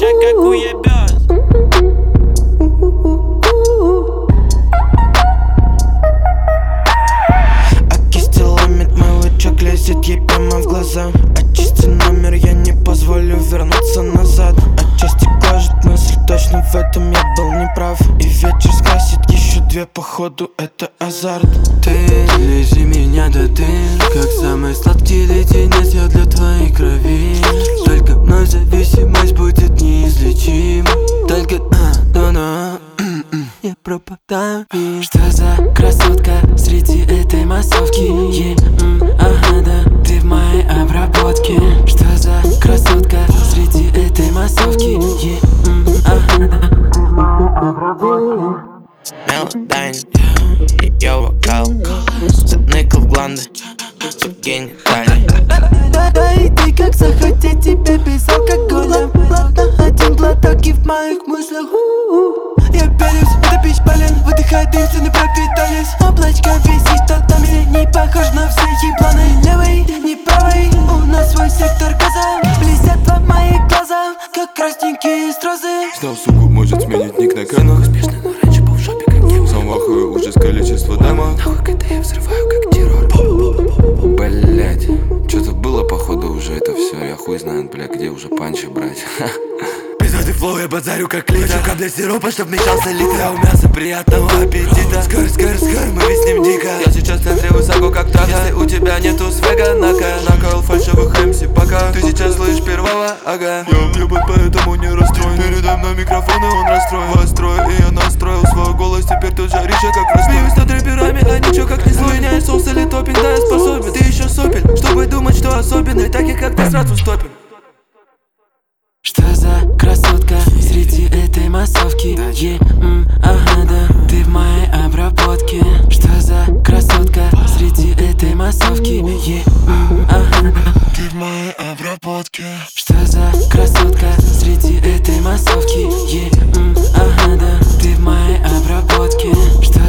как уебёс. А кисти ломит, мой лычок лезет ей прямо в глаза. Очисти номер, я не позволю вернуться назад. Отчасти гложет мысль, точно в этом я был неправ. И вечер скрасит еще две, походу это азарт. Ты лези меня до дыр, как самый сладкий леденец я для твоей крови. Только мной зависимость будет неизлечима. Только я пропадаю. Что за красотка среди этой массовки? Ага, да, ты в моей обработке. Что за красотка среди этой массовки? Ага, да, ты в моей обработке. Мелодайн, ее вокал, затыкал в гланды, в гениталии. Да и ты как захотеть тебе без алкоголя. Один глоток и в моих мыслях я пялюсь, это пищ полен, выдыхай дым, стены пропитались. Облачко висит татами, не похож на все ебланы. Левый, не правый, у нас свой сектор газа. Блестят в мои глаза, как красненькие стразы. Знал, суку, может сменить ник на канал. Успешно, но раньше был в жопе, как Гем. Сам вахую уже с количества дама. Нахуй, когда я взрываю, как террор. Блять, что-то было походу уже это все. Я хуй знает, бля, где уже панчи брать. Пиздатый флоу, я базарю как литр. Хочу капля сиропа, чтоб мешался литр. А у мяса приятного аппетита. Скор, мы виснем дико. Я сейчас в центре высоко как так. Если у тебя нету свега, накал фальшивых МС пока. Ты сейчас слышишь первого, ага. Я ебать, поэтому не расстроен. Передо мной микрофон, и он расстроен. Восстроил, и я настроил свой голос. Теперь тут жарища как расстроен. Смеюсь над рэперами, а ничего как не слой. Меняю соус или топпинг, да я способен. Ты еще сопель, чтобы думать, что особенный. Таких как ты сразу стопим. Что за красотка среди этой массовки? Ага, да, ты в моей обработке. Что за красотка среди этой массовки? Ага, да, Ты в моей обработке. что за красотка среди этой массовки? Ага, да, ты в моей обработке. Что